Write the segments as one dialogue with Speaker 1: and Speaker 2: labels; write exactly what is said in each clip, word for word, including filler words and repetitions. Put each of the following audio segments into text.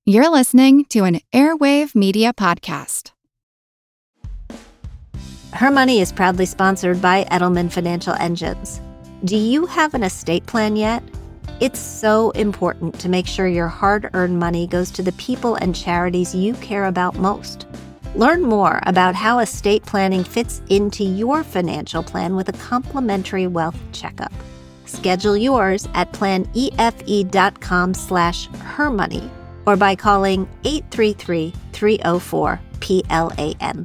Speaker 1: You're listening to an Airwave Media Podcast.
Speaker 2: Her Money is proudly sponsored by Edelman Financial Engines. Do you have an estate plan yet? It's so important to make sure your hard-earned money goes to the people and charities you care about most. Learn more about how estate planning fits into your financial plan with a complimentary wealth checkup. Schedule yours at planefe.com slash hermoney or by calling eight three three, three oh four, P L A N.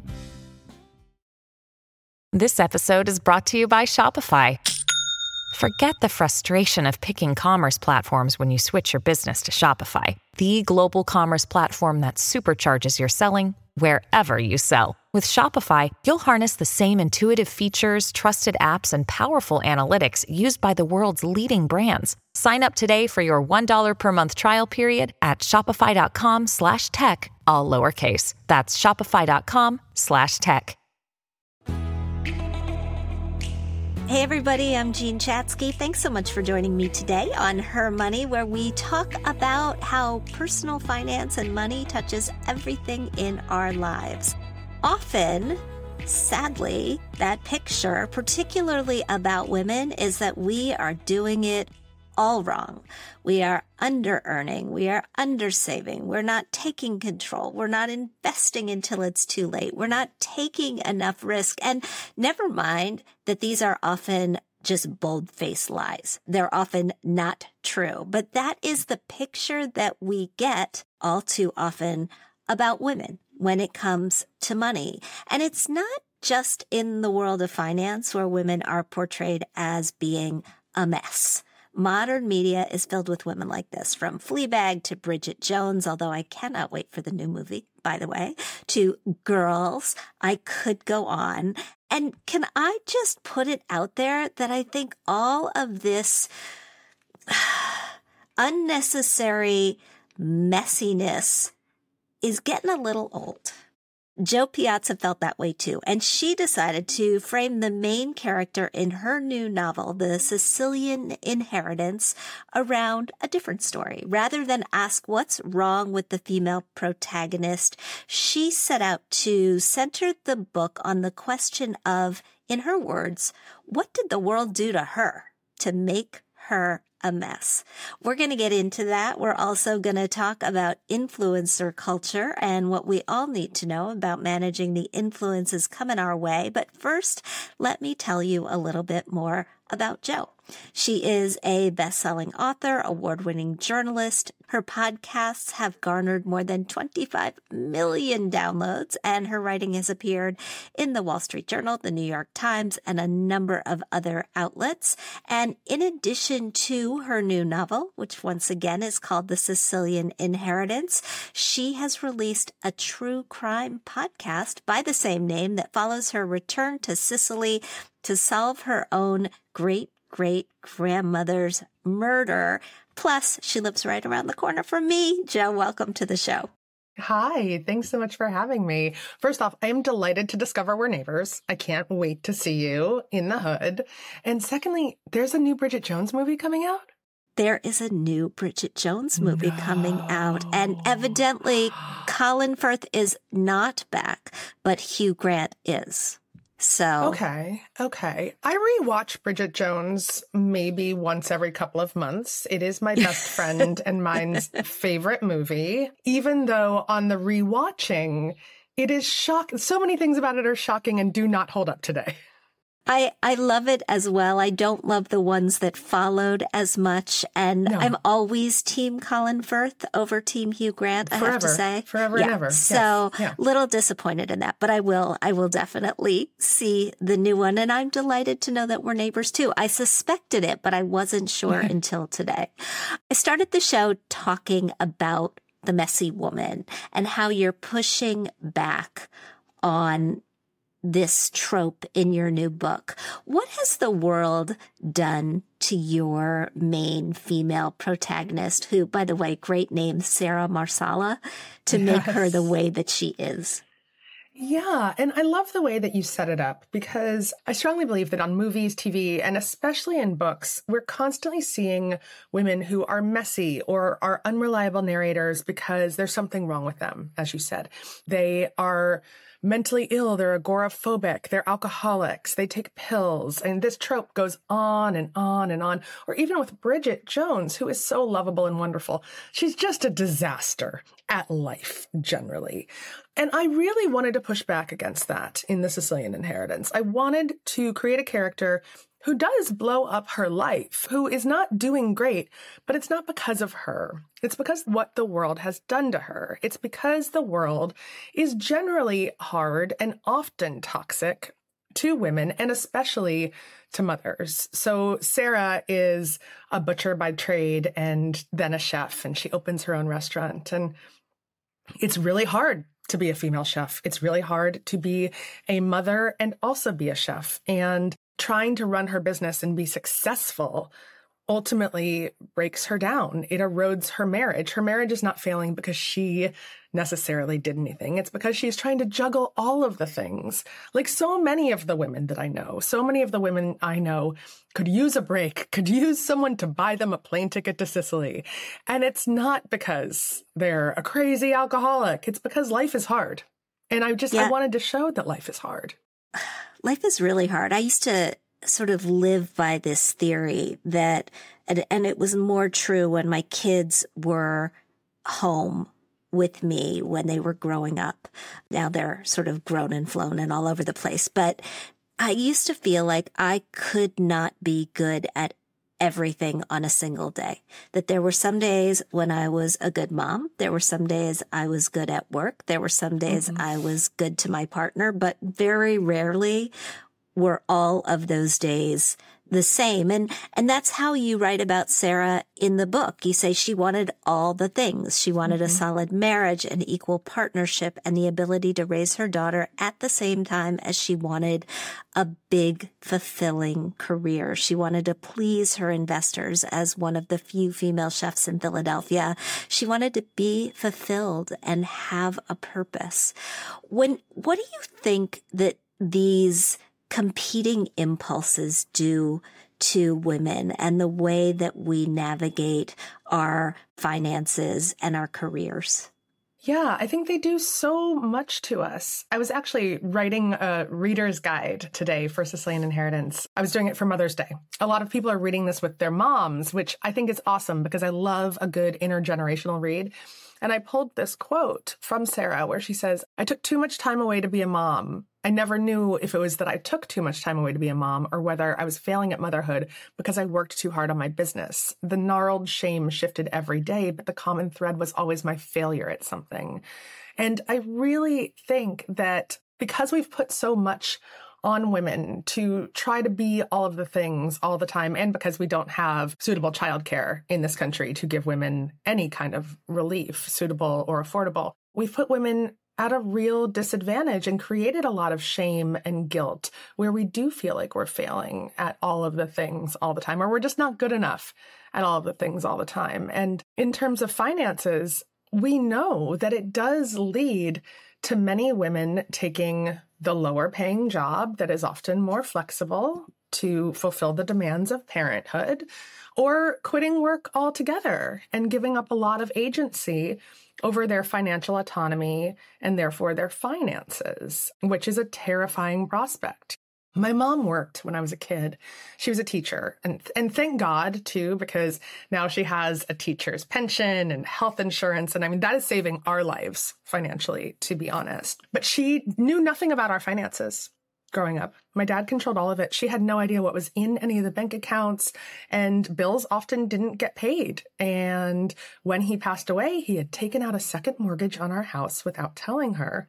Speaker 3: This episode is brought to you by Shopify. Forget the frustration of picking commerce platforms when you switch your business to Shopify, the global commerce platform that supercharges your selling wherever you sell. With Shopify, you'll harness the same intuitive features, trusted apps, and powerful analytics used by the world's leading brands. Sign up today for your one dollar per month trial period at shopify.com slash tech, all lowercase. That's shopify.com slash tech.
Speaker 2: Hey everybody, I'm Jean Chatzky. Thanks so much for joining me today on Her Money, where we talk about how personal finance and money touches everything in our lives. Often, sadly, that picture, particularly about women, is that we are doing it all wrong. We are under-earning. We are under-saving. We're not taking control. We're not investing until it's too late. We're not taking enough risk. And never mind that these are often just bold-faced lies. They're often not true. But that is the picture that we get all too often about women when it comes to money. And it's not just in the world of finance where women are portrayed as being a mess. Modern media is filled with women like this, from Fleabag to Bridget Jones, although I cannot wait for the new movie, by the way, to Girls. I could go on. And can I just put it out there that I think all of this unnecessary messiness is getting a little old. Jo Piazza felt that way too, and she decided to frame the main character in her new novel, The Sicilian Inheritance, around a different story. Rather than ask what's wrong with the female protagonist, she set out to center the book on the question of, in her words, what did the world do to her to make her a mess? We're going to get into that. We're also going to talk about influencer culture and what we all need to know about managing the influences coming our way. But first, let me tell you a little bit more about Jo. She is a best-selling author, award-winning journalist. Her podcasts have garnered more than twenty-five million downloads, and her writing has appeared in the Wall Street Journal, the New York Times, and a number of other outlets. And in addition to her new novel, which once again is called The Sicilian Inheritance, she has released a true crime podcast by the same name that follows her return to Sicily to solve her own great-great-grandmother's murder. Plus, she lives right around the corner from me. Jo, welcome to the show.
Speaker 4: Hi, thanks so much for having me. First off, I am delighted to discover we're neighbors. I can't wait to see you in the hood. And secondly, there's a new Bridget Jones movie coming out?
Speaker 2: There is a new Bridget Jones movie no. coming out. And evidently, Colin Firth is not back, but Hugh Grant is. So
Speaker 4: Okay, okay. I rewatch Bridget Jones maybe once every couple of months. It is my best friend and mine's favorite movie, even though on the rewatching, it is shocking. So many things about it are shocking and do not hold up today.
Speaker 2: I, I love it as well. I don't love the ones that followed as much. And no. I'm always Team Colin Firth over Team Hugh Grant, I
Speaker 4: forever,
Speaker 2: have to say.
Speaker 4: Forever
Speaker 2: yeah.
Speaker 4: and ever.
Speaker 2: So
Speaker 4: yes. yeah.
Speaker 2: little disappointed in that. But I will, I will definitely see the new one. And I'm delighted to know that we're neighbors too. I suspected it, but I wasn't sure until today. I started the show talking about the messy woman and how you're pushing back on this trope in your new book. What has the world done to your main female protagonist, who, by the way, great name, Sarah Marsala, to yes. make her the way that she is?
Speaker 4: Yeah, and I love the way that you set it up because I strongly believe that on movies, T V, and especially in books, we're constantly seeing women who are messy or are unreliable narrators because there's something wrong with them, as you said. They are mentally ill, they're agoraphobic, they're alcoholics, they take pills, and this trope goes on and on and on. Or even with Bridget Jones, who is so lovable and wonderful, she's just a disaster at life, generally. And I really wanted to push back against that in The Sicilian Inheritance. I wanted to create a character who does blow up her life, who is not doing great, but it's not because of her. It's because what the world has done to her. It's because the world is generally hard and often toxic to women, and especially to mothers. So Sarah is a butcher by trade and then a chef, and she opens her own restaurant. And it's really hard to be a female chef. It's really hard to be a mother and also be a chef. And trying to run her business and be successful ultimately breaks her down. It erodes her marriage. Her marriage is not failing because she necessarily did anything. It's because she's trying to juggle all of the things. Like so many of the women that I know, so many of the women I know could use a break, could use someone to buy them a plane ticket to Sicily. And it's not because they're a crazy alcoholic. It's because life is hard. And I just, yeah. I wanted to show that life is hard.
Speaker 2: Life is really hard. I used to sort of live by this theory that, and, and it was more true when my kids were home with me when they were growing up. Now they're sort of grown and flown and all over the place. But I used to feel like I could not be good at everything on a single day. That there were some days when I was a good mom. There were some days I was good at work. There were some days mm-hmm. I was good to my partner, but very rarely were all of those days the same. And, and that's how you write about Sarah in the book. You say she wanted all the things. She wanted mm-hmm. a solid marriage, an equal partnership, and the ability to raise her daughter at the same time as she wanted a big, fulfilling career. She wanted to please her investors as one of the few female chefs in Philadelphia. She wanted to be fulfilled and have a purpose. When, what do you think that these competing impulses do to women and the way that we navigate our finances and our careers?
Speaker 4: Yeah, I think they do so much to us. I was actually writing a reader's guide today for Sicilian Inheritance. I was doing it for Mother's Day. A lot of people are reading this with their moms, which I think is awesome because I love a good intergenerational read. And I pulled this quote from Sarah where she says, "I took too much time away to be a mom. I never knew if it was that I took too much time away to be a mom or whether I was failing at motherhood because I worked too hard on my business. The gnarled shame shifted every day, but the common thread was always my failure at something." And I really think that because we've put so much on women to try to be all of the things all the time, and because we don't have suitable childcare in this country to give women any kind of relief, suitable or affordable, we've put women at a real disadvantage and created a lot of shame and guilt where we do feel like we're failing at all of the things all the time, or we're just not good enough at all of the things all the time. And in terms of finances, we know that it does lead to many women taking the lower paying job that is often more flexible to fulfill the demands of parenthood, or quitting work altogether and giving up a lot of agency over their financial autonomy and therefore their finances, which is a terrifying prospect. My mom worked when I was a kid. She was a teacher, and and thank God, too, because now she has a teacher's pension and health insurance. And I mean, that is saving our lives financially, to be honest. But she knew nothing about our finances growing up. My dad controlled all of it. She had no idea what was in any of the bank accounts, and bills often didn't get paid. And when he passed away, he had taken out a second mortgage on our house without telling her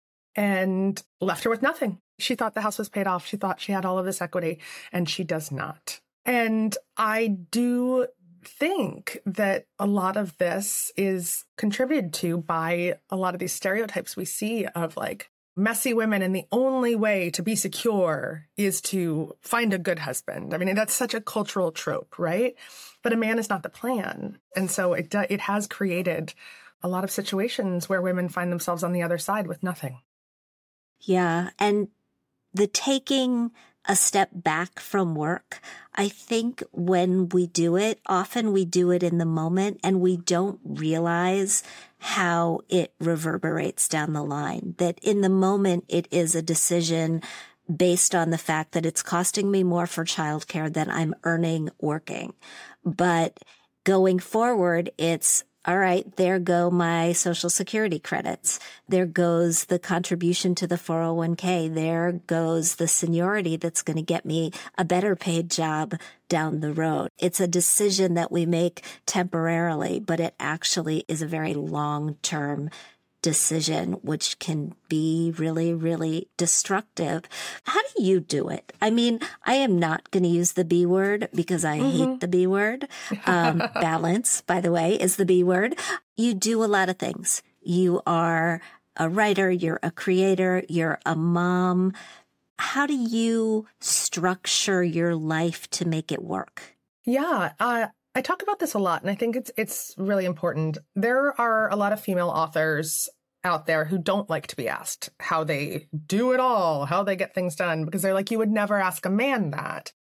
Speaker 4: and left her with nothing. She thought the house was paid off. She thought she had all of this equity, and she does not. And I do think that a lot of this is contributed to by a lot of these stereotypes we see of like messy women, and the only way to be secure is to find a good husband. I mean, that's such a cultural trope, right? But a man is not the plan. And so it do, it has created a lot of situations where women find themselves on the other side with nothing.
Speaker 2: Yeah. And the taking a step back from work, I think when we do it, often we do it in the moment and we don't realize how it reverberates down the line. That in the moment, it is a decision based on the fact that it's costing me more for childcare than I'm earning working. But going forward, it's all right, there go my Social Security credits. There goes the contribution to the four oh one k. There goes the seniority that's going to get me a better paid job down the road. It's a decision that we make temporarily, but it actually is a very long-term decision, which can be really, really destructive. How do you do it? I mean, I am not going to use the B word because I mm-hmm. hate the B word. Um, balance, by the way, is the B word. You do a lot of things. You are a writer, you're a creator, you're a mom. How do you structure your life to make it work?
Speaker 4: Yeah, uh, I talk about this a lot, and I think it's it's really important. There are a lot of female authors out there who don't like to be asked how they do it all, how they get things done, because they're like, you would never ask a man that.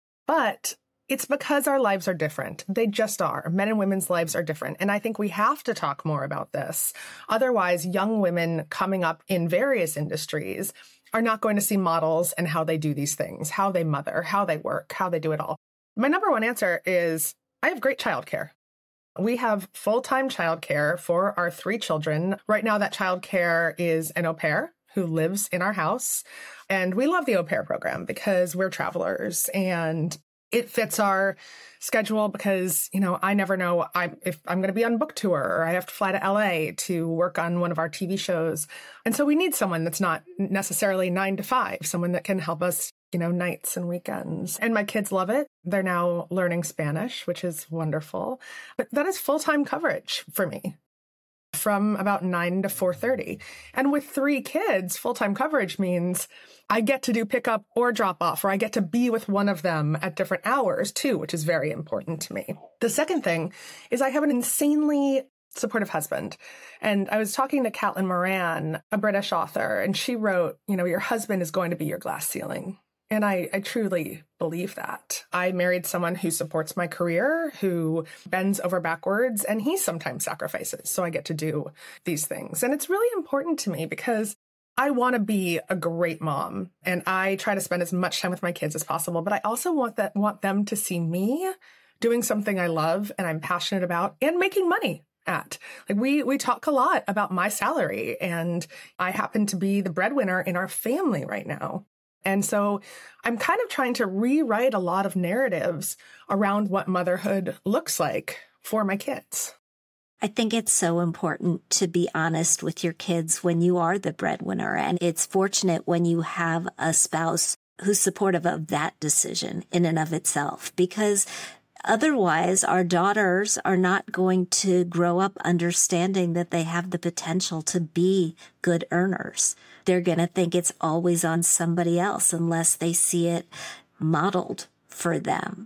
Speaker 4: But it's because our lives are different. They just are. Men and women's lives are different. And I think we have to talk more about this. Otherwise, young women coming up in various industries are not going to see models and how they do these things, how they mother, how they work, how they do it all. My number one answer is I have great childcare. We have full-time childcare for our three children. Right now, that childcare is an au pair who lives in our house. And we love the au pair program because we're travelers and it fits our schedule because, you know, I never know I, if I'm going to be on book tour or I have to fly to L A to work on one of our T V shows. And so we need someone that's not necessarily nine to five, someone that can help us, you know, nights and weekends. And my kids love it. They're now learning Spanish, which is wonderful. But that is full-time coverage for me from about nine to four thirty. And with three kids, full-time coverage means I get to do pickup or drop off, or I get to be with one of them at different hours too, which is very important to me. The second thing is I have an insanely supportive husband. And I was talking to Caitlin Moran, a British author, and she wrote, you know, your husband is going to be your glass ceiling. And I, I truly believe that. I married someone who supports my career, who bends over backwards, and he sometimes sacrifices. So I get to do these things. And it's really important to me because I want to be a great mom and I try to spend as much time with my kids as possible. But I also want that want them to see me doing something I love and I'm passionate about and making money at. Like we we talk a lot about my salary, and I happen to be the breadwinner in our family right now. And so I'm kind of trying to rewrite a lot of narratives around what motherhood looks like for my kids.
Speaker 2: I think it's so important to be honest with your kids when you are the breadwinner. And it's fortunate when you have a spouse who's supportive of that decision in and of itself, because otherwise our daughters are not going to grow up understanding that they have the potential to be good earners. They're going to think it's always on somebody else unless they see it modeled for them.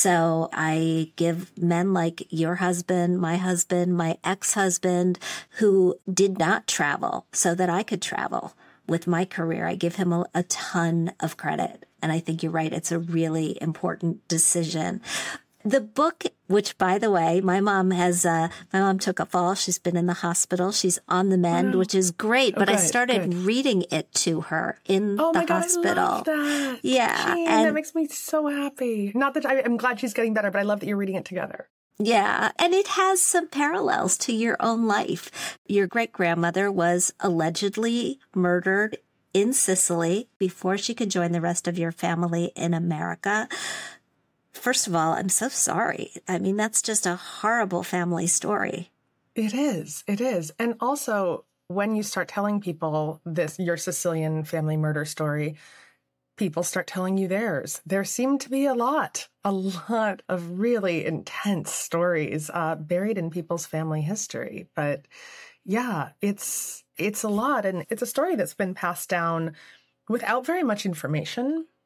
Speaker 2: So I give men like your husband, my husband, my ex-husband, who did not travel so that I could travel with my career. I give him a, a ton of credit. And I think you're right. It's a really important decision. The book, which, by the way, my mom has, uh, my mom took a fall. She's been in the hospital. She's on the mend, wow. which is great. But okay, I started good. reading it to her in
Speaker 4: oh
Speaker 2: the
Speaker 4: my God,
Speaker 2: hospital.
Speaker 4: I love that.
Speaker 2: Yeah.
Speaker 4: Jean,
Speaker 2: and
Speaker 4: that makes me so happy. Not that I, I'm glad she's getting better, but I love that you're reading it together.
Speaker 2: Yeah. And it has some parallels to your own life. Your great-grandmother was allegedly murdered in Sicily before she could join the rest of your family in America. First of all, I'm so sorry. I mean, that's just a horrible family story.
Speaker 4: It is. It is. And also, when you start telling people this, your Sicilian family murder story, people start telling you theirs. There seem to be a lot, a lot of really intense stories uh, buried in people's family history. But yeah, it's it's a lot. And it's a story that's been passed down without very much information.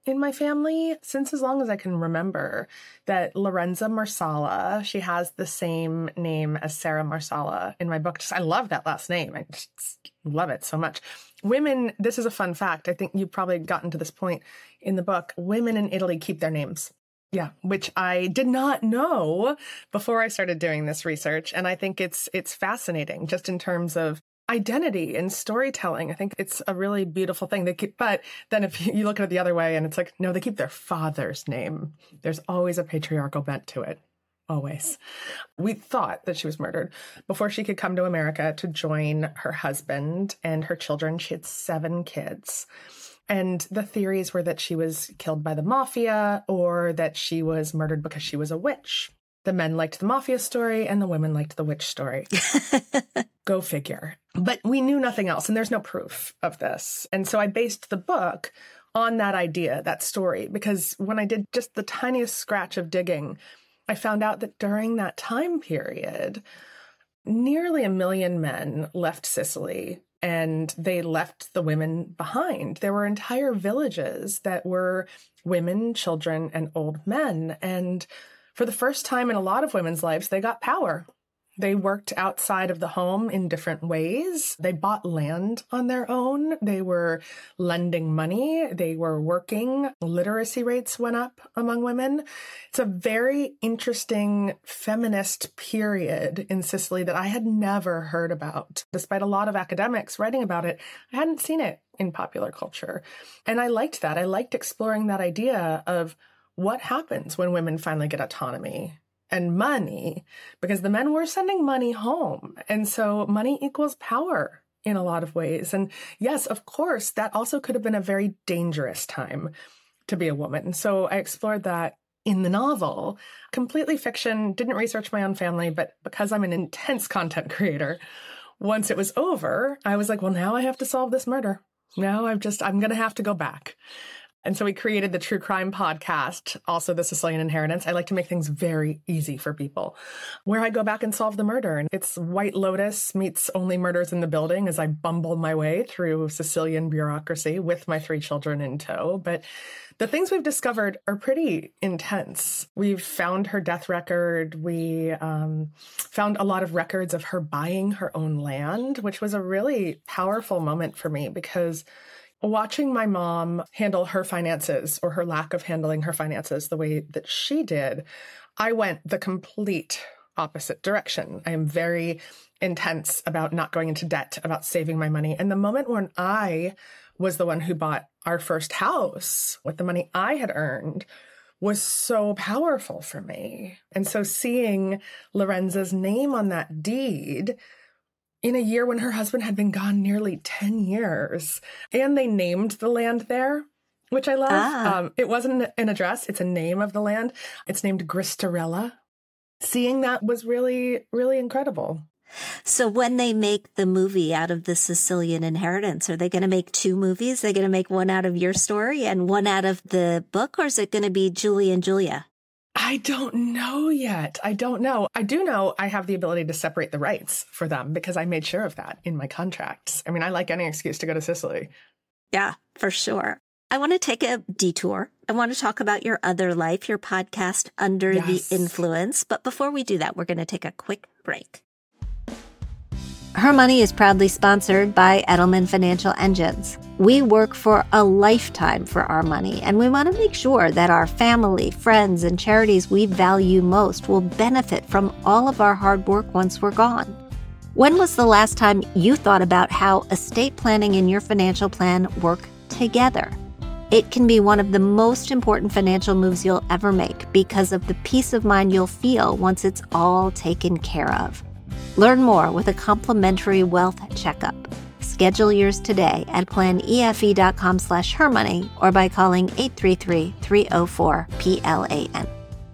Speaker 4: in my family since as long as I can remember, that Lorenza Marsala, she has the same name as Sarah Marsala in my book. Just, I love that last name. I just love it so much. Women, this is a fun fact. I think you've probably gotten to this point in the book. Women in Italy keep their names. Yeah, which I did not know before I started doing this research. And I think it's it's fascinating just in terms of identity and storytelling. I think it's a really beautiful thing. They keep, but then if you look at it the other way and it's like, no, they keep their father's name. There's always a patriarchal bent to it. Always. We thought that she was murdered before she could come to America to join her husband and her children. She had seven kids. And the theories were that she was killed by the mafia or that she was murdered because she was a witch. The men liked the mafia story and the women liked the witch story. Go figure. But we knew nothing else, and there's no proof of this. And so I based the book on that idea, that story, because when I did just the tiniest scratch of digging, I found out that during that time period, nearly a million men left Sicily, and they left the women behind. There were entire villages that were women, children, and old men. And for the first time in a lot of women's lives, they got power. They worked outside of the home in different ways. They bought land on their own. They were lending money. They were working. Literacy rates went up among women. It's a very interesting feminist period in Sicily that I had never heard about. Despite a lot of academics writing about it, I hadn't seen it in popular culture. And I liked that. I liked exploring that idea of what happens when women finally get autonomy and money, because the men were sending money home. And so money equals power in a lot of ways. And yes, of course, that also could have been a very dangerous time to be a woman. So I explored that in the novel. Completely fiction, didn't research my own family, but because I'm an intense content creator, once it was over, I was like, well, now I have to solve this murder. Now I've just, I'm going to have to go back. And so we created the True Crime Podcast, also The Sicilian Inheritance. I like to make things very easy for people, where I go back and solve the murder. And it's White Lotus meets Only Murders in the Building as I bumble my way through Sicilian bureaucracy with my three children in tow. But the things we've discovered are pretty intense. We've found her death record. We um, found a lot of records of her buying her own land, which was a really powerful moment for me because watching my mom handle her finances or her lack of handling her finances the way that she did, I went the complete opposite direction. I am very intense about not going into debt, about saving my money. And the moment when I was the one who bought our first house with the money I had earned was so powerful for me. And so seeing Lorenza's name on that deed in a year when her husband had been gone nearly ten years. And they named the land there, which I love. Ah. Um, it wasn't an address. It's a name of the land. It's named Gristarella. Seeing that was really, really incredible.
Speaker 2: So when they make the movie out of the Sicilian Inheritance, are they going to make two movies? Are they going to make one out of your story and one out of the book? Or is it going to be Julie and Julia?
Speaker 4: I don't know yet. I don't know. I do know I have the ability to separate the rights for them because I made sure of that in my contracts. I mean, I like any excuse to go to Sicily.
Speaker 2: Yeah, for sure. I want to take a detour. I want to talk about your other life, your podcast, Under yes. the Influence. But before we do that, we're going to take a quick break. Her Money is proudly sponsored by Edelman Financial Engines. We work for a lifetime for our money, and we want to make sure that our family, friends, and charities we value most will benefit from all of our hard work once we're gone. When was the last time you thought about how estate planning and your financial plan work together? It can be one of the most important financial moves you'll ever make because of the peace of mind you'll feel once it's all taken care of. Learn more with a complimentary wealth checkup. Schedule yours today at planefe.com slash hermoney or by calling eight three three, three oh four, P L A N.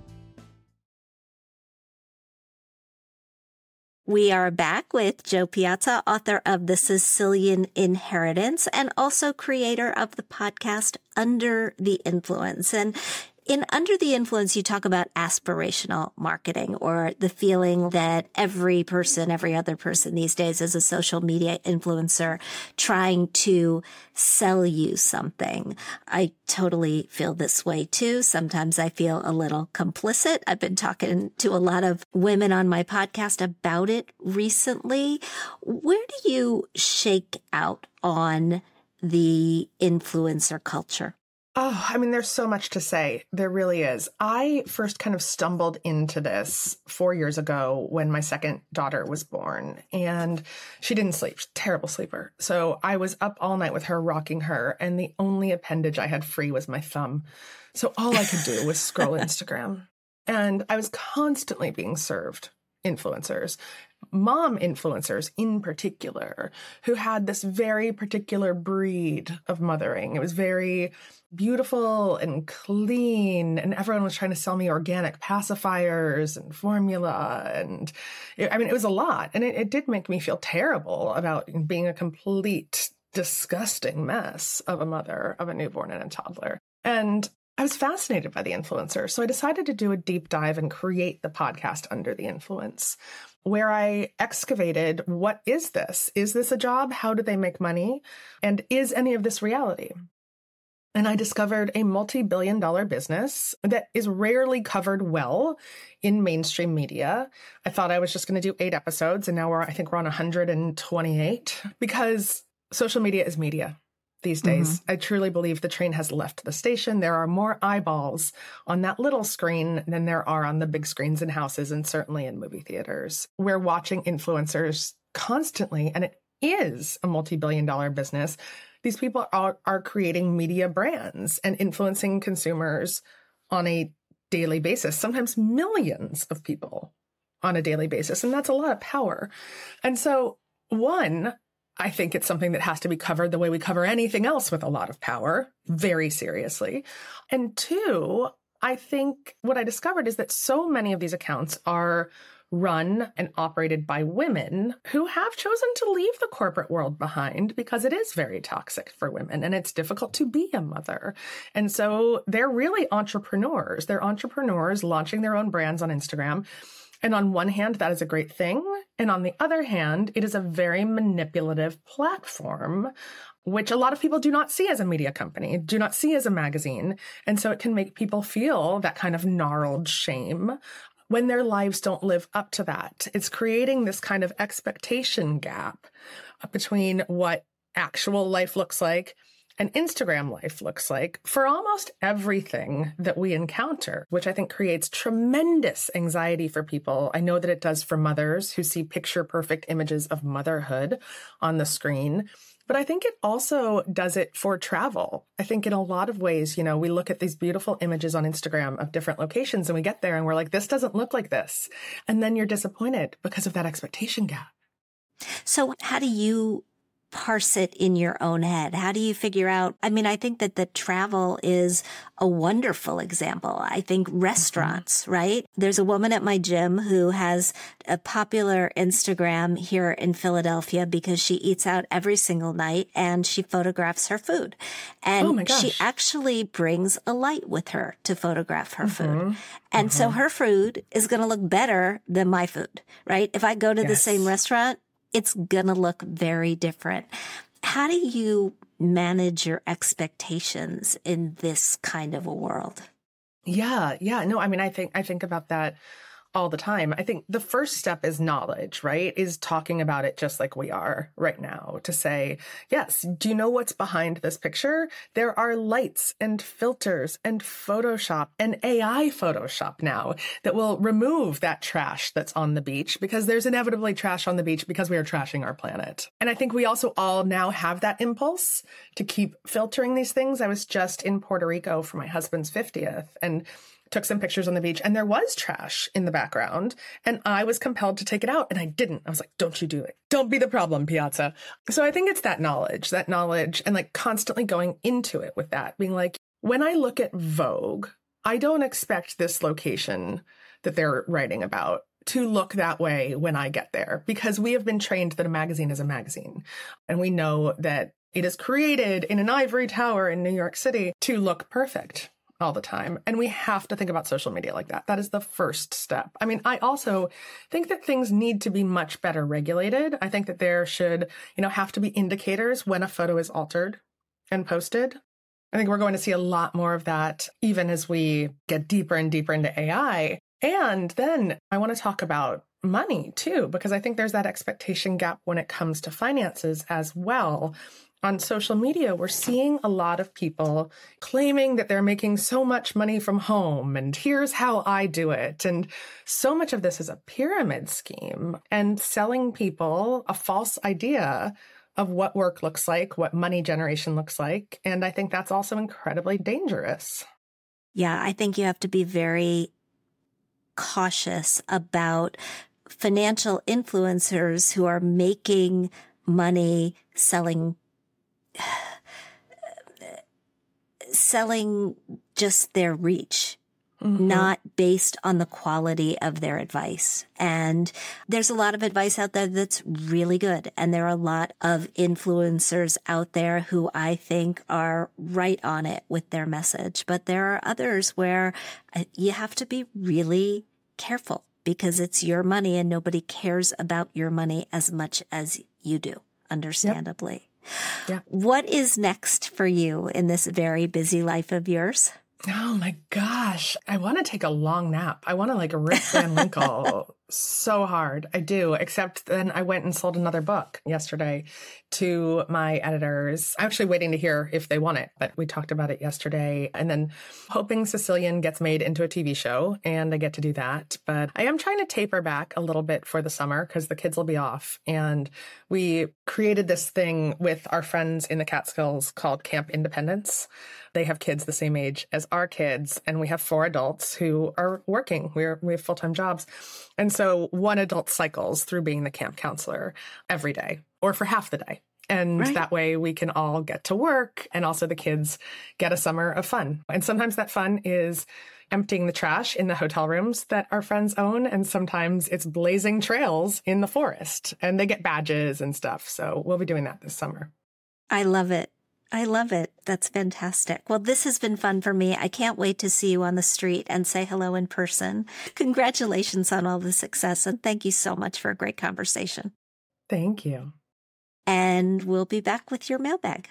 Speaker 2: We are back with Jo Piazza, author of The Sicilian Inheritance and also creator of the podcast Under the Influence. And In Under the Influence, you talk about aspirational marketing, or the feeling that every person, every other person these days is a social media influencer trying to sell you something. I totally feel this way too. Sometimes I feel a little complicit. I've been talking to a lot of women on my podcast about it recently. Where do you shake out on the influencer culture?
Speaker 4: Oh, I mean, there's so much to say. There really is. I first kind of stumbled into this four years ago when my second daughter was born, and she didn't sleep. She's a terrible sleeper. So I was up all night with her, rocking her, and the only appendage I had free was my thumb. So all I could do was scroll Instagram. And I was constantly being served influencers, mom influencers in particular, who had this very particular breed of mothering. It was very beautiful and clean, and everyone was trying to sell me organic pacifiers and formula. And it, I mean, it was a lot. And it, it did make me feel terrible about being a complete, disgusting mess of a mother of a newborn and a toddler. And I was fascinated by the influencer. So I decided to do a deep dive and create the podcast Under the Influence, where I excavated, what is this? Is this a job? How do they make money? And is any of this reality? And I discovered a multi-billion dollar business that is rarely covered well in mainstream media. I thought I was just going to do eight episodes, and now we're, I think we're on one hundred twenty-eight, because social media is media these days. Mm-hmm. I truly believe the train has left the station. There are more eyeballs on that little screen than there are on the big screens in houses, and certainly in movie theaters. We're watching influencers constantly, and it is a multi-billion dollar business. These people are, are creating media brands and influencing consumers on a daily basis, sometimes millions of people on a daily basis. And that's a lot of power. And so, one, I think it's something that has to be covered the way we cover anything else with a lot of power, very seriously. And two, I think what I discovered is that so many of these accounts are run and operated by women who have chosen to leave the corporate world behind because it is very toxic for women and it's difficult to be a mother. And so they're really entrepreneurs. They're entrepreneurs launching their own brands on Instagram. And on one hand, that is a great thing. And on the other hand, it is a very manipulative platform, which a lot of people do not see as a media company, do not see as a magazine. And so it can make people feel that kind of gnarled shame when their lives don't live up to that. It's creating this kind of expectation gap between what actual life looks like and Instagram life looks like for almost everything that we encounter, which I think creates tremendous anxiety for people. I know that it does for mothers who see picture perfect images of motherhood on the screen. But I think it also does it for travel. I think in a lot of ways, you know, we look at these beautiful images on Instagram of different locations and we get there and we're like, this doesn't look like this. And then you're disappointed because of that expectation gap.
Speaker 2: So how do you parse it in your own head? How do you figure out? I mean, I think that the travel is a wonderful example. I think restaurants, mm-hmm. right? There's a woman at my gym who has a popular Instagram here in Philadelphia because she eats out every single night and she photographs her food. And
Speaker 4: oh my gosh.
Speaker 2: She actually brings a light with her to photograph her
Speaker 4: mm-hmm.
Speaker 2: food. And
Speaker 4: mm-hmm.
Speaker 2: so her food is going to look better than my food, right? If I go to yes. the same restaurant, it's going to look very different. How do you manage your expectations in this kind of a world?
Speaker 4: Yeah, yeah. No, I mean, I think I think about that all the time. I think the first step is knowledge, right? Is talking about it just like we are right now to say, yes, do you know what's behind this picture? There are lights and filters and Photoshop and A I Photoshop now that will remove that trash that's on the beach because there's inevitably trash on the beach because we are trashing our planet. And I think we also all now have that impulse to keep filtering these things. I was just in Puerto Rico for my husband's fiftieth and took some pictures on the beach and there was trash in the background and I was compelled to take it out and I didn't. I was like, don't you do it. Don't be the problem, Piazza. So I think it's that knowledge, that knowledge and like constantly going into it with that, being like, when I look at Vogue, I don't expect this location that they're writing about to look that way when I get there because we have been trained that a magazine is a magazine. And we know that it is created in an ivory tower in New York City to look perfect. all the time. And we have to think about social media like that. That is the first step. I mean, I also think that things need to be much better regulated. I think that there should, you know, have to be indicators when a photo is altered and posted. I think we're going to see a lot more of that even as we get deeper and deeper into A I. And then I want to talk about money too, because I think there's that expectation gap when it comes to finances as well. On social media, we're seeing a lot of people claiming that they're making so much money from home and here's how I do it. And so much of this is a pyramid scheme and selling people a false idea of what work looks like, what money generation looks like. And I think that's also incredibly dangerous.
Speaker 2: Yeah, I think you have to be very cautious about financial influencers who are making money selling selling just their reach, mm-hmm. not based on the quality of their advice. And there's a lot of advice out there that's really good. And there are a lot of influencers out there who I think are right on it with their message. But there are others where you have to be really careful because it's your money and nobody cares about your money as much as you do, understandably. Yep. Yeah. What is next for you in this very busy life of yours?
Speaker 4: Oh my gosh. I want to take a long nap. I want to like Rip Van Winkle so hard. I do. Except then I went and sold another book yesterday to my editors. I'm actually waiting to hear if they want it, but we talked about it yesterday. And then hoping Sicilian gets made into a T V show and I get to do that. But I am trying to taper back a little bit for the summer because the kids will be off. And we created this thing with our friends in the Catskills called Camp Independence. They have kids the same age as our kids, and we have four adults who are working. We're, we have full-time jobs. And so one adult cycles through being the camp counselor every day or for half the day. And right. that way we can all get to work and also the kids get a summer of fun. And sometimes that fun is emptying the trash in the hotel rooms that our friends own. And sometimes it's blazing trails in the forest and they get badges and stuff. So we'll be doing that this summer.
Speaker 2: I love it. I love it. That's fantastic. Well, this has been fun for me. I can't wait to see you on the street and say hello in person. Congratulations on all the success, and thank you so much for a great conversation.
Speaker 4: Thank you.
Speaker 2: And we'll be back with your mailbag.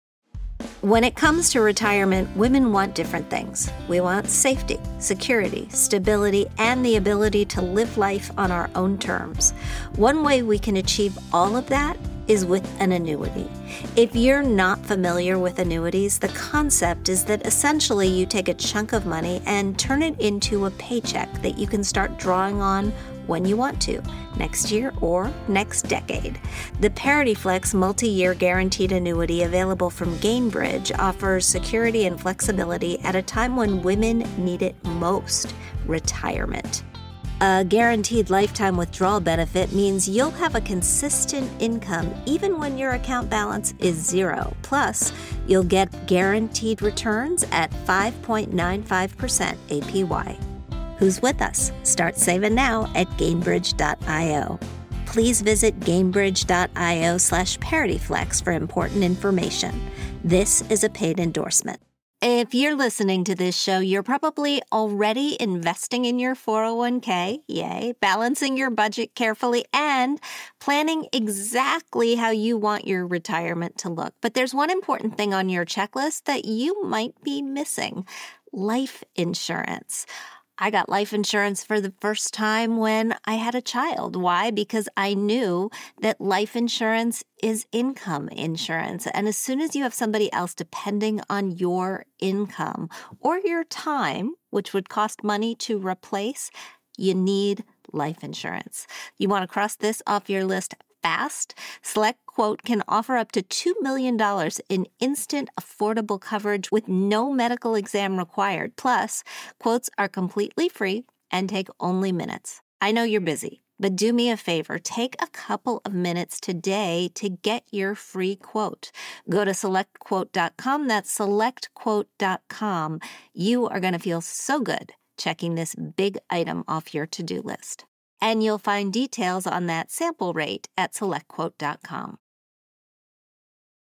Speaker 2: When it comes to retirement, women want different things. We want safety, security, stability, and the ability to live life on our own terms. One way we can achieve all of that is with an annuity. If you're not familiar with annuities, the concept is that essentially you take a chunk of money and turn it into a paycheck that you can start drawing on when you want to, next year or next decade. The ParityFlex multi-year guaranteed annuity available from Gainbridge offers security and flexibility at a time when women need it most, retirement. A guaranteed lifetime withdrawal benefit means you'll have a consistent income even when your account balance is zero. Plus, you'll get guaranteed returns at five point nine five percent A P Y. Who's with us? Start saving now at Gainbridge dot io. Please visit Gainbridge dot io slash ParityFlex for important information. This is a paid endorsement. If you're listening to this show, you're probably already investing in your four oh one k, yay, balancing your budget carefully, and planning exactly how you want your retirement to look. But there's one important thing on your checklist that you might be missing: life insurance. I got life insurance for the first time when I had a child. Why? Because I knew that life insurance is income insurance. And as soon as you have somebody else depending on your income or your time, which would cost money to replace, you need life insurance. You want to cross this off your list fast? SelectQuote can offer up to two million dollars in instant affordable coverage with no medical exam required. Plus, quotes are completely free and take only minutes. I know you're busy, but do me a favor. Take a couple of minutes today to get your free quote. Go to select quote dot com. That's select quote dot com. You are going to feel so good checking this big item off your to-do list. And you'll find details on that sample rate at select quote dot com.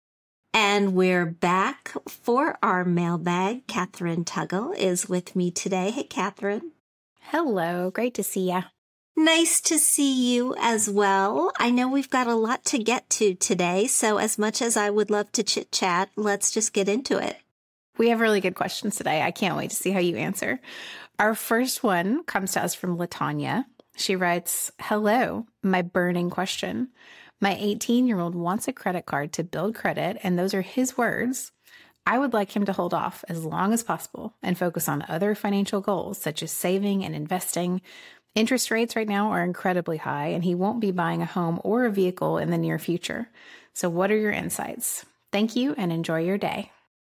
Speaker 2: And we're back for our mailbag. Catherine Tuggle is with me today. Hey, Catherine.
Speaker 5: Hello. Great to see ya.
Speaker 2: Nice to see you as well. I know we've got a lot to get to today, so as much as I would love to chit-chat, let's just get into it.
Speaker 5: We have really good questions today. I can't wait to see how you answer. Our first one comes to us from Latanya. She writes, hello, my burning question. My eighteen-year-old wants a credit card to build credit, and those are his words. I would like him to hold off as long as possible and focus on other financial goals, such as saving and investing. Interest rates right now are incredibly high, and he won't be buying a home or a vehicle in the near future. So what are your insights? Thank you, and enjoy your day.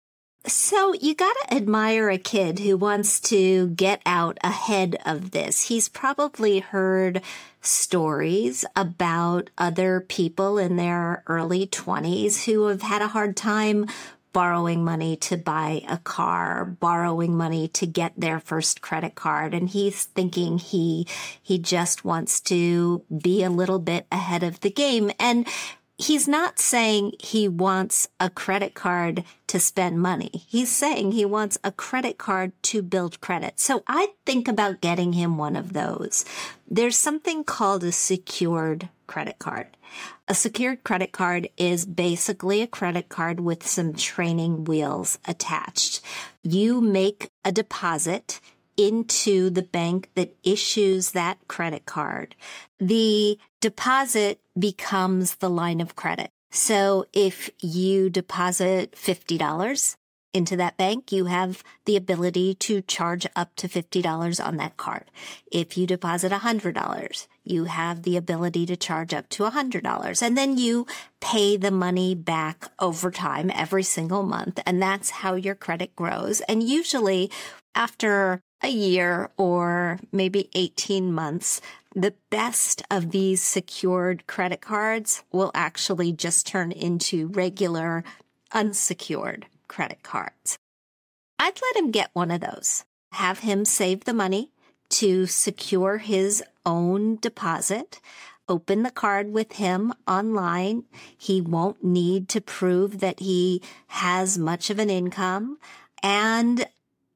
Speaker 2: So you got to admire a kid who wants to get out ahead of this. He's probably heard stories about other people in their early twenties who have had a hard time borrowing money to buy a car, borrowing money to get their first credit card. And he's thinking he, he just wants to be a little bit ahead of the game. And he's not saying he wants a credit card to spend money. He's saying he wants a credit card to build credit. So I think about getting him one of those. There's something called a secured credit card. A secured credit card is basically a credit card with some training wheels attached. You make a deposit into the bank that issues that credit card. The deposit becomes the line of credit. So if you deposit fifty dollars into that bank, you have the ability to charge up to fifty dollars on that card. If you deposit one hundred dollars, you have the ability to charge up to one hundred dollars. And then you pay the money back over time every single month. And that's how your credit grows. And usually after a year or maybe eighteen months, the best of these secured credit cards will actually just turn into regular unsecured credit cards. I'd let him get one of those. Have him save the money to secure his own deposit. Open the card with him online. He won't need to prove that he has much of an income. And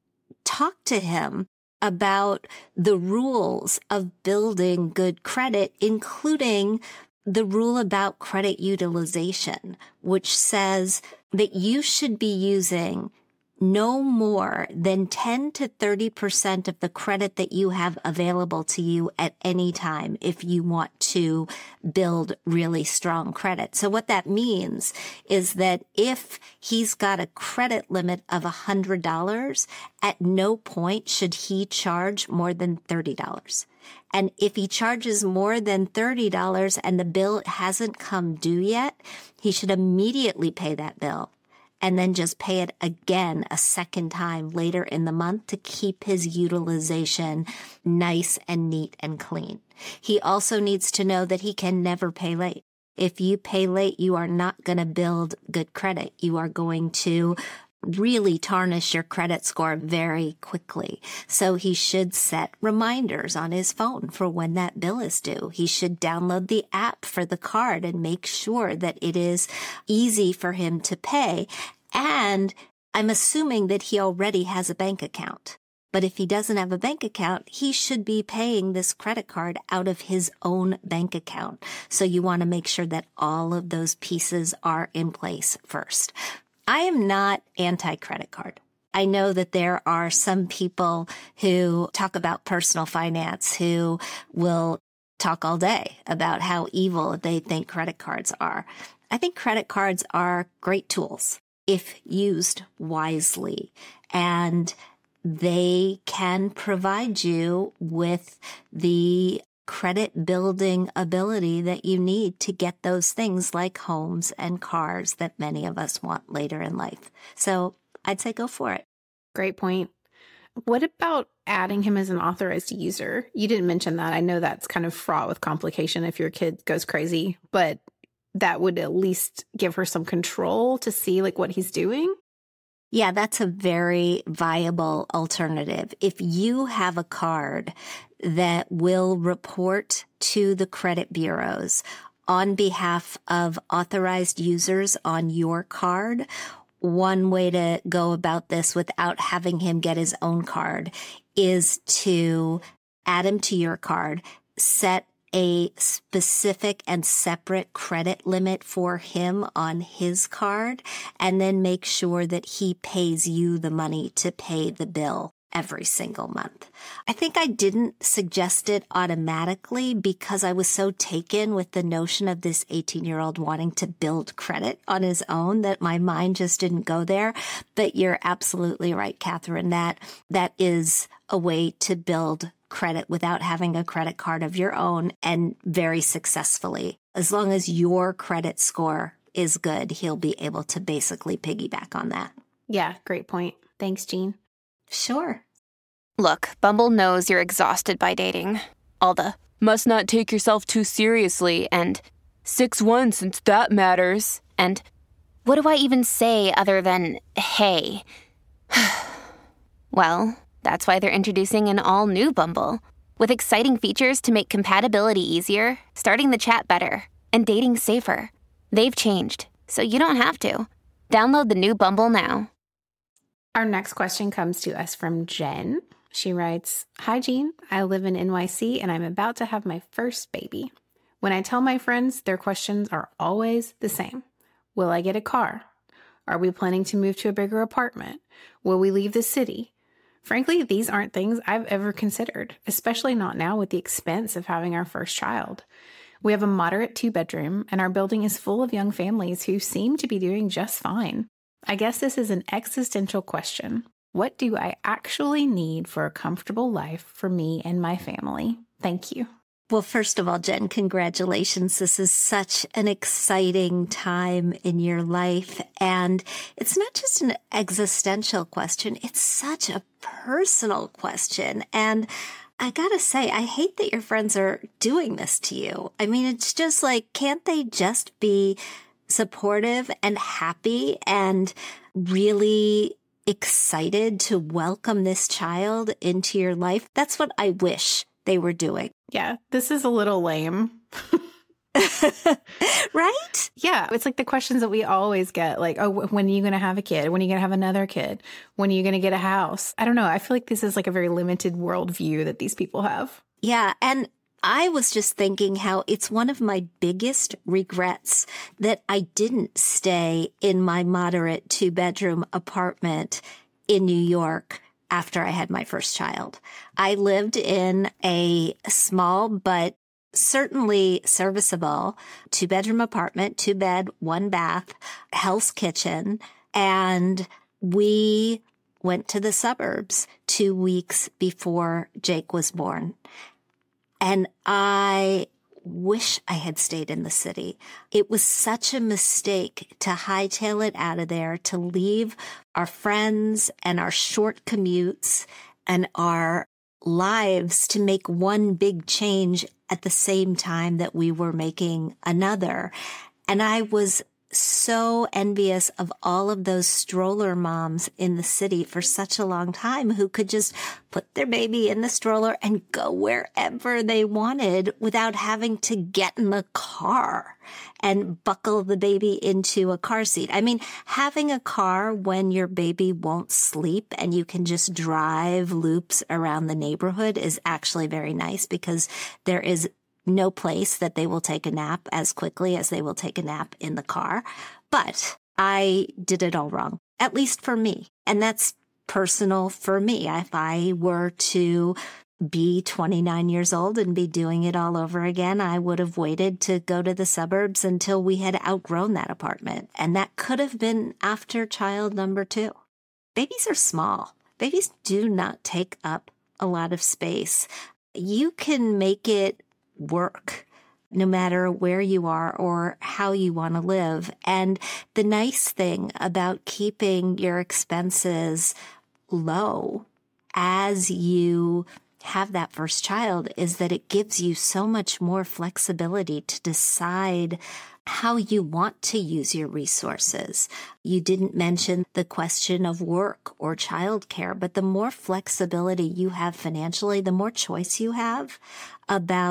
Speaker 2: talk to him about the rules of building good credit, including the rule about credit utilization, which says that you should be using no more than ten to thirty percent of the credit that you have available to you at any time if you want to build really strong credit. So what that means is that if he's got a credit limit of one hundred dollars, at no point should he charge more than thirty dollars. And if he charges more than thirty dollars and the bill hasn't come due yet, he should immediately pay that bill and then just pay it again a second time later in the month to keep his utilization nice and neat and clean. He also needs to know that he can never pay late. If you pay late, you are not going to build good credit. You are going to really tarnish your credit score very quickly. So he should set reminders on his phone for when that bill is due. He should download the app for the card and make sure that it is easy for him to pay. And I'm assuming that he already has a bank account. But if he doesn't have a bank account, he should be paying this credit card out of his own bank account. So you want to make sure that all of those pieces are in place first. I am not anti-credit card. I know that there are some people who talk about personal finance who will talk all day about how evil they think credit cards are. I think credit cards are great tools if used wisely, and they can provide you with the credit building ability that you need to get those things like homes and cars that many of us want later in life. So I'd say go for it.
Speaker 5: Great point. What about adding him as an authorized user? You didn't mention that. I know that's kind of fraught with complication if your kid goes crazy, but that would at least give her some control to see like what he's doing.
Speaker 2: Yeah, that's a very viable alternative. If you have a card that will report to the credit bureaus on behalf of authorized users on your card. One way to go about this without having him get his own card is to add him to your card, set a specific and separate credit limit for him on his card, and then make sure that he pays you the money to pay the bill every single month. I think I didn't suggest it automatically because I was so taken with the notion of this eighteen-year-old wanting to build credit on his own that my mind just didn't go there. But you're absolutely right, Catherine, that that is a way to build credit without having a credit card of your own, and very successfully. As long as your credit score is good, he'll be able to basically piggyback on that.
Speaker 5: Yeah, great point. Thanks, Jean.
Speaker 2: Sure.
Speaker 6: Look, Bumble knows you're exhausted by dating. All the must not take yourself too seriously and six one since that matters. And what do I even say other than hey? Well, that's why they're introducing an all-new Bumble with exciting features to make compatibility easier, starting the chat better, and dating safer. They've changed, so you don't have to. Download the new Bumble now.
Speaker 5: Our next question comes to us from Jen. She writes, "Hi, Jean. I live in N Y C and I'm about to have my first baby. When I tell my friends, their questions are always the same. Will I get a car? Are we planning to move to a bigger apartment? Will we leave the city? Frankly, these aren't things I've ever considered, especially not now with the expense of having our first child. We have a moderate two-bedroom, and our building is full of young families who seem to be doing just fine. I guess this is an existential question. What do I actually need for a comfortable life for me and my family? Thank you."
Speaker 2: Well, first of all, Jen, congratulations. This is such an exciting time in your life. And it's not just an existential question. It's such a personal question. And I gotta say, I hate that your friends are doing this to you. I mean, it's just like, can't they just be supportive and happy and really excited to welcome this child into your life? That's what I wish they were doing.
Speaker 5: Yeah, this is a little lame.
Speaker 2: Right?
Speaker 5: Yeah, it's like the questions that we always get, like, oh, when are you going to have a kid? When are you going to have another kid? When are you going to get a house? I don't know. I feel like this is like a very limited worldview that these people have.
Speaker 2: Yeah, and I was just thinking how it's one of my biggest regrets that I didn't stay in my moderate two-bedroom apartment in New York after I had my first child. I lived in a small but certainly serviceable two-bedroom apartment, two bed, one bath, Hell's Kitchen, and we went to the suburbs two weeks before Jake was born. And I wish I had stayed in the city. It was such a mistake to hightail it out of there, to leave our friends and our short commutes and our lives to make one big change at the same time that we were making another. And I was so envious of all of those stroller moms in the city for such a long time who could just put their baby in the stroller and go wherever they wanted without having to get in the car and buckle the baby into a car seat. I mean, having a car when your baby won't sleep and you can just drive loops around the neighborhood is actually very nice, because there is no place that they will take a nap as quickly as they will take a nap in the car. But I did it all wrong, at least for me. And that's personal for me. If I were to be twenty-nine years old and be doing it all over again, I would have waited to go to the suburbs until we had outgrown that apartment. And that could have been after child number two. Babies are small. Babies do not take up a lot of space. You can make it work no matter where you are or how you want to live. And the nice thing about keeping your expenses low as you have that first child is that it gives you so much more flexibility to decide how you want to use your resources. You didn't mention the question of work or childcare, but the more flexibility you have financially, the more choice you have about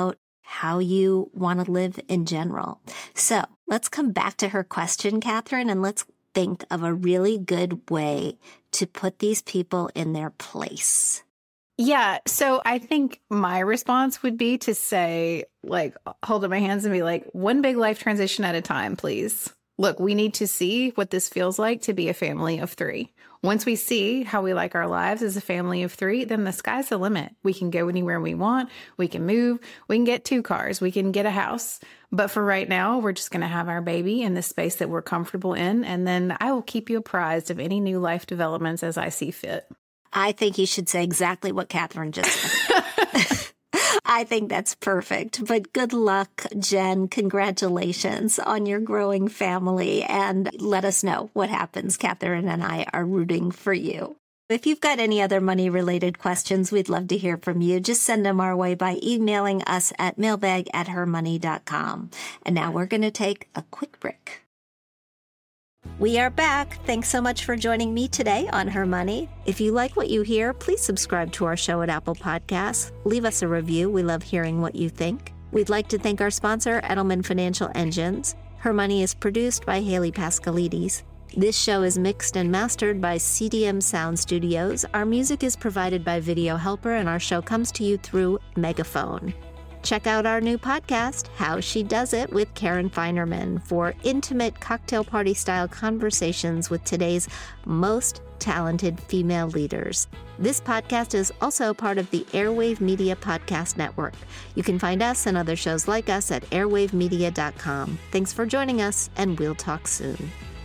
Speaker 2: how you want to live in general. So let's come back to her question, Catherine, and let's think of a really good way to put these people in their place.
Speaker 5: Yeah. So I think my response would be to say, like, hold up my hands and be like, one big life transition at a time, please. Look, we need to see what this feels like to be a family of three. Once we see how we like our lives as a family of three, then the sky's the limit. We can go anywhere we want. We can move. We can get two cars. We can get a house. But for right now, we're just going to have our baby in the space that we're comfortable in. And then I will keep you apprised of any new life developments as I see fit.
Speaker 2: I think you should say exactly what Catherine just said. I think that's perfect. But good luck, Jen. Congratulations on your growing family. And let us know what happens. Catherine and I are rooting for you. If you've got any other money-related questions, we'd love to hear from you. Just send them our way by emailing us at mailbag at her money dot com. And now we're going to take a quick break. We are back. Thanks so much for joining me today on Her Money. If you like what you hear, please subscribe to our show at Apple Podcasts. Leave us a review. We love hearing what you think. We'd like to thank our sponsor, Edelman Financial Engines. Her Money is produced by Haley Pascalides. This show is mixed and mastered by C D M Sound Studios. Our music is provided by Video Helper, and our show comes to you through Megaphone. Check out our new podcast, How She Does It, with Karen Feinerman, for intimate cocktail party-style conversations with today's most talented female leaders. This podcast is also part of the Airwave Media Podcast Network. You can find us and other shows like us at airwave media dot com. Thanks for joining us, and we'll talk soon.